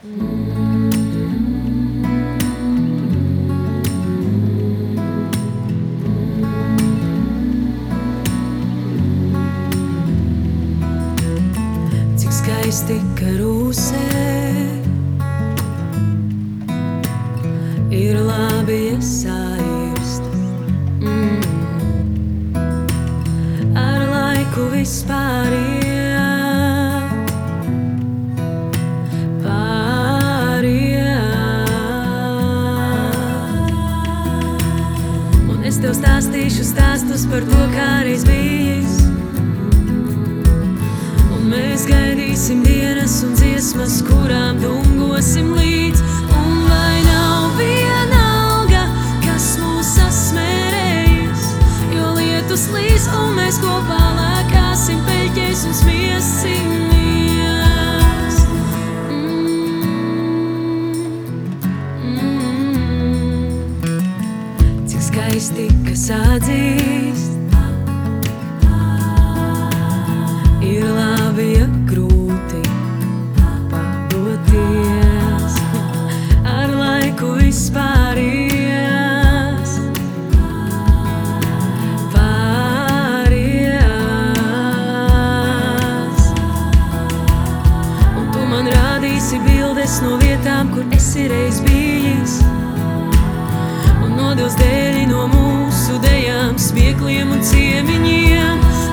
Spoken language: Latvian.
Cik skaisti karūsē ir labi iesāist. Ar laiku vispār un es tev stāstīšu stāstus par to, kā reiz bijis. Un mēs gaidīsim dienas un dziesmas, kurām dungosim līdz. Un vai nav vienalga, kas mūs sasmērējis, jo lietus līs un mēs kopā lēkāsim peļķēs un smiesimies. Cik skaisti, kas atzīst, ir labi, ja grūti padoties. Ar laiku vispār un tu man rādīsi bildes no vietām, kur esi reiz bijis. Un nodils dēļi no mūsu dejām, smiekliem un ciemiņiem.